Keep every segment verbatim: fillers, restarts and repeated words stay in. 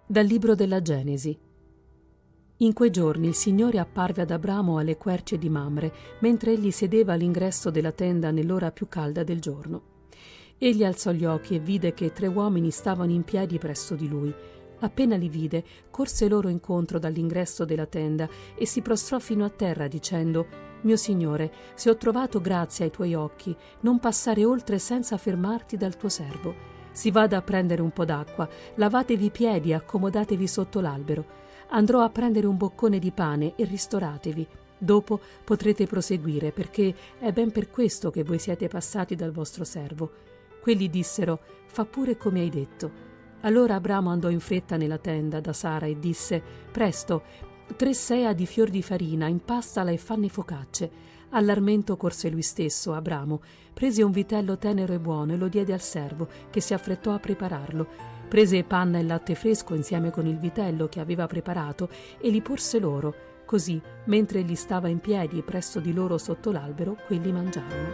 Dal libro della Genesi. In quei giorni il Signore apparve ad Abramo alle querce di Mamre, mentre egli sedeva all'ingresso della tenda nell'ora più calda del giorno. Egli alzò gli occhi e vide che tre uomini stavano in piedi presso di lui. Appena li vide, corse loro incontro dall'ingresso della tenda e si prostrò fino a terra dicendo: «Mio Signore, se ho trovato grazia ai tuoi occhi, non passare oltre senza fermarti dal tuo servo. Si vada a prendere un po' d'acqua, lavatevi i piedi e accomodatevi sotto l'albero. Andrò a prendere un boccone di pane e ristoratevi. Dopo potrete proseguire, perché è ben per questo che voi siete passati dal vostro servo». Quelli dissero: «Fa pure come hai detto». Allora Abramo andò in fretta nella tenda da Sara e disse: «Presto, tre sea di fior di farina, impastala e fanne focacce». All'armento corse lui stesso, Abramo, prese un vitello tenero e buono e lo diede al servo, che si affrettò a prepararlo. Prese panna e latte fresco insieme con il vitello che aveva preparato e li porse loro. Così, mentre egli stava in piedi presso di loro sotto l'albero, quelli mangiarono.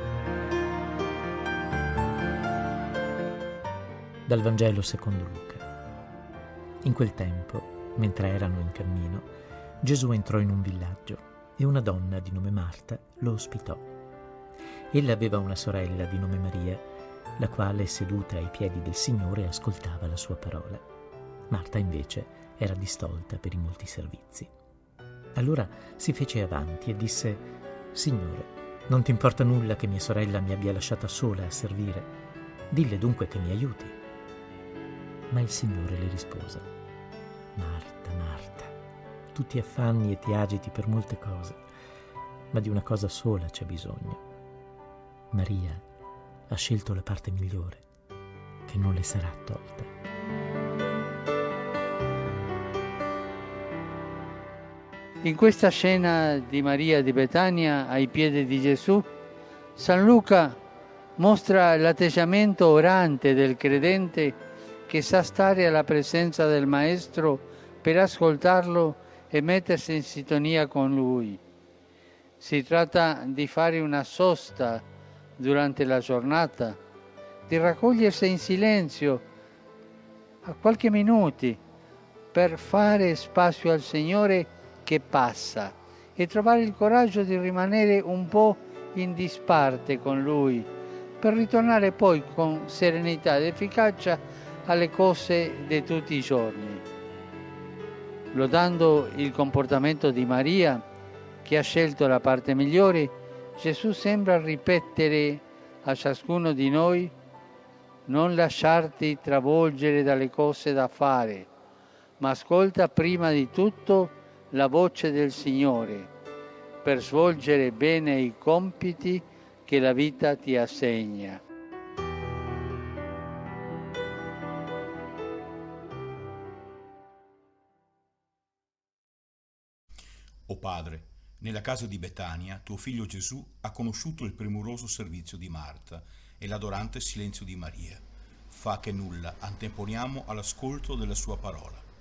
Dal Vangelo secondo Luca. In quel tempo, mentre erano in cammino, Gesù entrò in un villaggio e una donna di nome Marta lo ospitò. Ella aveva una sorella di nome Maria, la quale, seduta ai piedi del Signore, ascoltava la sua parola. Marta invece era distolta per i molti servizi. Allora si fece avanti e disse: «Signore, non ti importa nulla che mia sorella mi abbia lasciata sola a servire? Dille dunque che mi aiuti». Ma il Signore le rispose: «Marta, Marta, tu ti affanni e ti agiti per molte cose, ma di una cosa sola c'è bisogno. Maria ha scelto la parte migliore, che non le sarà tolta». In questa scena di Maria di Betania ai piedi di Gesù, San Luca mostra l'atteggiamento orante del credente che sa stare alla presenza del Maestro per ascoltarlo e mettersi in sintonia con Lui. Si tratta di fare una sosta durante la giornata, di raccogliersi in silenzio a qualche minuti per fare spazio al Signore che passa e trovare il coraggio di rimanere un po' in disparte con Lui, per ritornare poi con serenità ed efficacia alle cose di tutti i giorni. Lodando il comportamento di Maria, che ha scelto la parte migliore, Gesù sembra ripetere a ciascuno di noi: non lasciarti travolgere dalle cose da fare, ma ascolta prima di tutto la voce del Signore per svolgere bene i compiti che la vita ti assegna. O Padre, nella casa di Betania tuo figlio Gesù ha conosciuto il premuroso servizio di Marta e l'adorante silenzio di Maria. Fa che nulla anteponiamo all'ascolto della sua parola.